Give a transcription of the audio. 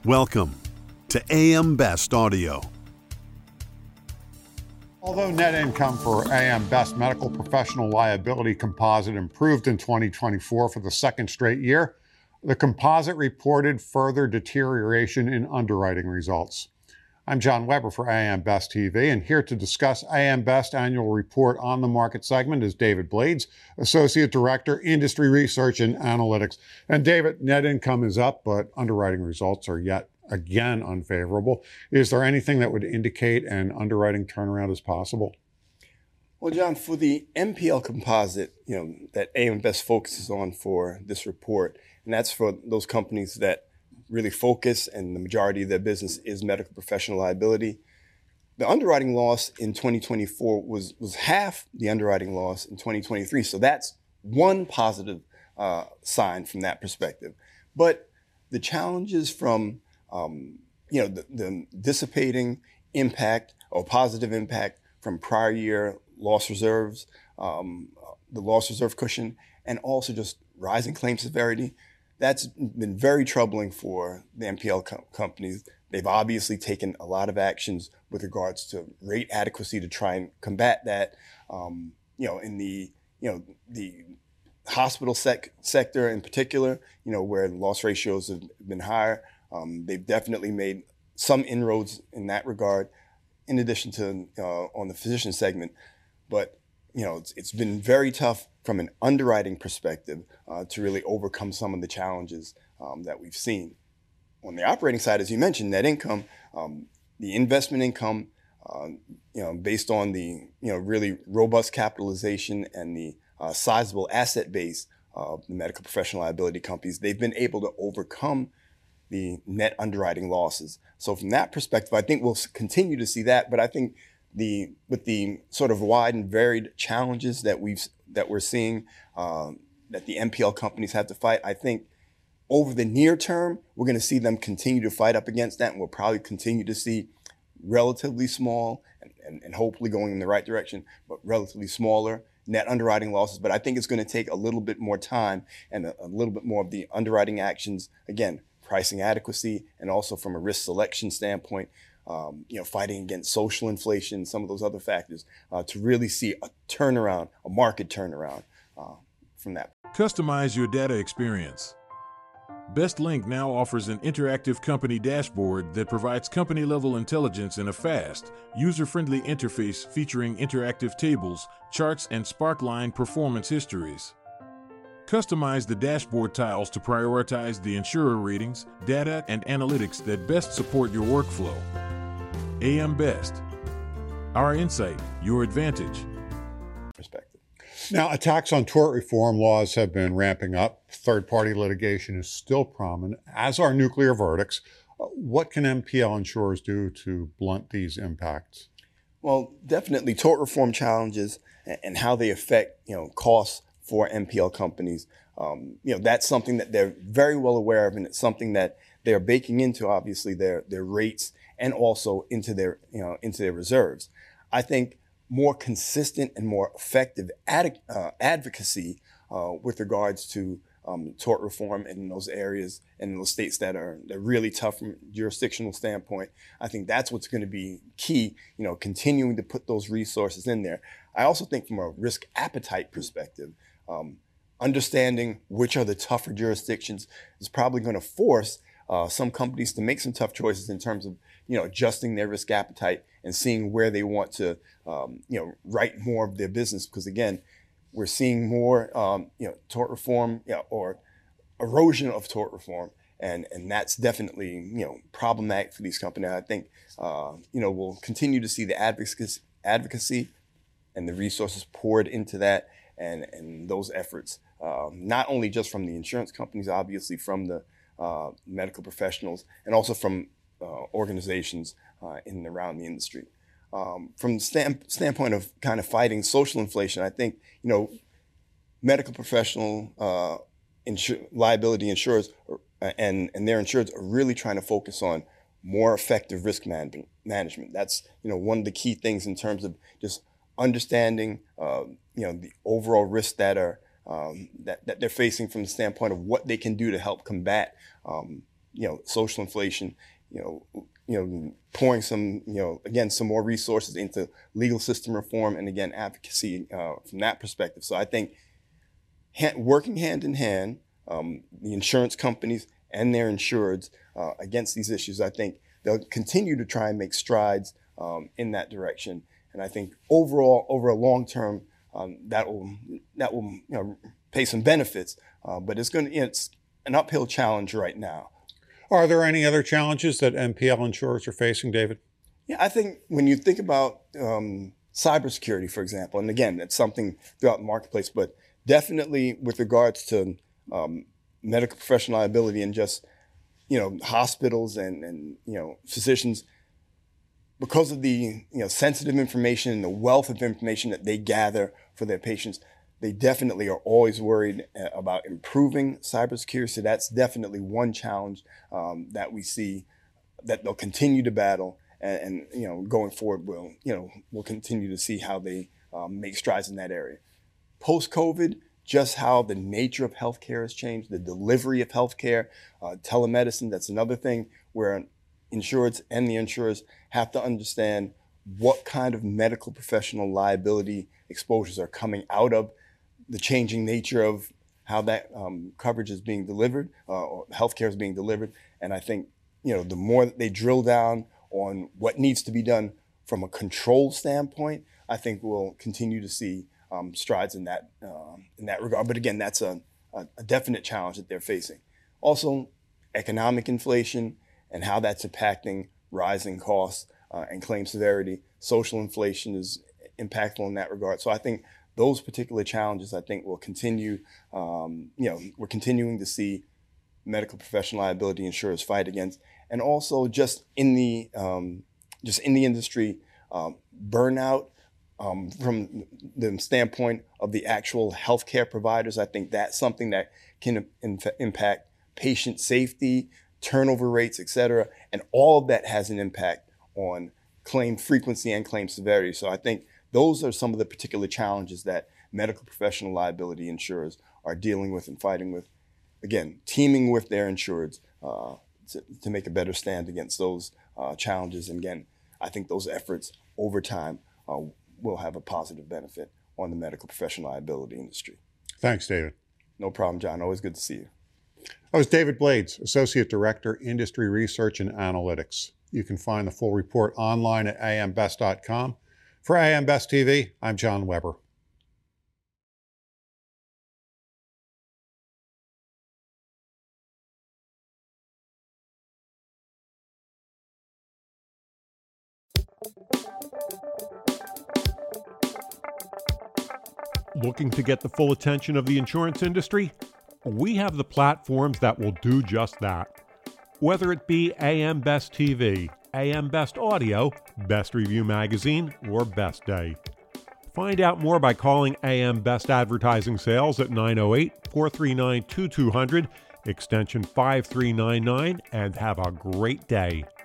Welcome to AM Best Audio. Although net income for AM Best Medical Professional Liability Composite improved in 2024 for the second straight year, the composite reported further deterioration in underwriting results. I'm John Weber for AM Best TV, and here to discuss AM Best annual report on the market segment is David Blades, Associate Director, Industry Research and Analytics. And David, net income is up, but underwriting results are yet again unfavorable. Is there anything that would indicate an underwriting turnaround is possible? Well, John, for the MPL composite, that AM Best focuses on for this report, and that's for those companies that really focus and the majority of their business is medical professional liability. The underwriting loss in 2024 was half the underwriting loss in 2023. So that's one positive sign from that perspective. But the challenges from the dissipating impact or positive impact from prior year loss reserves, the loss reserve cushion, and also just rising claim severity, that's been very troubling for the MPL companies. They've obviously taken a lot of actions with regards to rate adequacy to try and combat that. In the hospital sector in particular, where loss ratios have been higher, they've definitely made some inroads in that regard, in addition to on the physician segment. But it's been very tough from an underwriting perspective to really overcome some of the challenges that we've seen. On the operating side, as you mentioned, net income, the investment income, based on the really robust capitalization and the sizable asset base of the medical professional liability companies, they've been able to overcome the net underwriting losses. So from that perspective, I think we'll continue to see that. But I think with the sort of wide and varied challenges that we're seeing that the MPL companies have to fight, I think over the near term, we're going to see them continue to fight up against that, and we'll probably continue to see relatively small and hopefully going in the right direction, but relatively smaller net underwriting losses. But I think it's going to take a little bit more time and a little bit more of the underwriting actions, again, pricing adequacy, and also from a risk selection standpoint, fighting against social inflation, some of those other factors, to really see a turnaround, a market turnaround from that. Customize your data experience. BestLink now offers an interactive company dashboard that provides company-level intelligence in a fast, user-friendly interface featuring interactive tables, charts, and Sparkline performance histories. Customize the dashboard tiles to prioritize the insurer ratings, data, and analytics that best support your workflow. AM Best. Our insight, your advantage. Perspective. Now, attacks on tort reform laws have been ramping up. Third-party litigation is still prominent, as are nuclear verdicts. What can MPL insurers do to blunt these impacts? Well, definitely tort reform challenges and how they affect, costs for MPL companies. That's something that they're very well aware of, and it's something that they're baking into, obviously, their rates and also into their reserves. I think more consistent and more effective advocacy with regards to tort reform in those areas and in those states that are really tough from a jurisdictional standpoint. I think that's what's going to be key, continuing to put those resources in there. I also think from a risk appetite perspective, understanding which are the tougher jurisdictions is probably going to force some companies to make some tough choices in terms of, adjusting their risk appetite and seeing where they want to, write more of their business. Because again, we're seeing more, tort reform, or erosion of tort reform. And that's definitely, problematic for these companies. I think, we'll continue to see the advocacy and the resources poured into that and those efforts, not only just from the insurance companies, obviously from the medical professionals, and also from organizations in and around the industry. From the standpoint of kind of fighting social inflation, I think, medical professional liability insurers and their insureds are really trying to focus on more effective risk management. That's, one of the key things in terms of just understanding, the overall risks that are that they're facing from the standpoint of what they can do to help combat social inflation, pouring some, again, some more resources into legal system reform and, again, advocacy from that perspective. So I think working hand in hand, the insurance companies and their insureds against these issues, I think they'll continue to try and make strides in that direction. And I think overall, over a long term, that will pay some benefits. But it's an uphill challenge right now. Are there any other challenges that MPL insurers are facing, David? Yeah, I think when you think about cybersecurity, for example, and again, it's something throughout the marketplace, but definitely with regards to medical professional liability and just, hospitals and physicians, because of the sensitive information and the wealth of information that they gather for their patients, they definitely are always worried about improving cybersecurity. So that's definitely one challenge that we see that they'll continue to battle, and going forward, we'll continue to see how they make strides in that area. Post-COVID, just how the nature of healthcare has changed, the delivery of healthcare, telemedicine. That's another thing where insureds and the insurers have to understand what kind of medical professional liability exposures are coming out of the changing nature of how that coverage is being delivered, or healthcare is being delivered. And I think, the more that they drill down on what needs to be done from a control standpoint, I think we'll continue to see strides in that regard. But again, that's a definite challenge that they're facing. Also, economic inflation and how that's impacting rising costs and claim severity. Social inflation is impactful in that regard. So I think those particular challenges, I think, will continue. We're continuing to see medical professional liability insurers fight against, and also just in the industry, burnout from the standpoint of the actual healthcare providers. I think that's something that can impact patient safety, turnover rates, et cetera, and all of that has an impact on claim frequency and claim severity. So I think those are some of the particular challenges that medical professional liability insurers are dealing with and fighting with. Again, teaming with their insureds to make a better stand against those challenges. And again, I think those efforts over time will have a positive benefit on the medical professional liability industry. Thanks, David. No problem, John. Always good to see you. That was David Blades, Associate Director, Industry Research and Analytics. You can find the full report online at ambest.com. For AM Best TV, I'm John Weber. Looking to get the full attention of the insurance industry? We have the platforms that will do just that. Whether it be AM Best TV, AM Best Audio, Best Review Magazine, or Best Day. Find out more by calling AM Best Advertising Sales at 908-439-2200, extension 5399, and have a great day.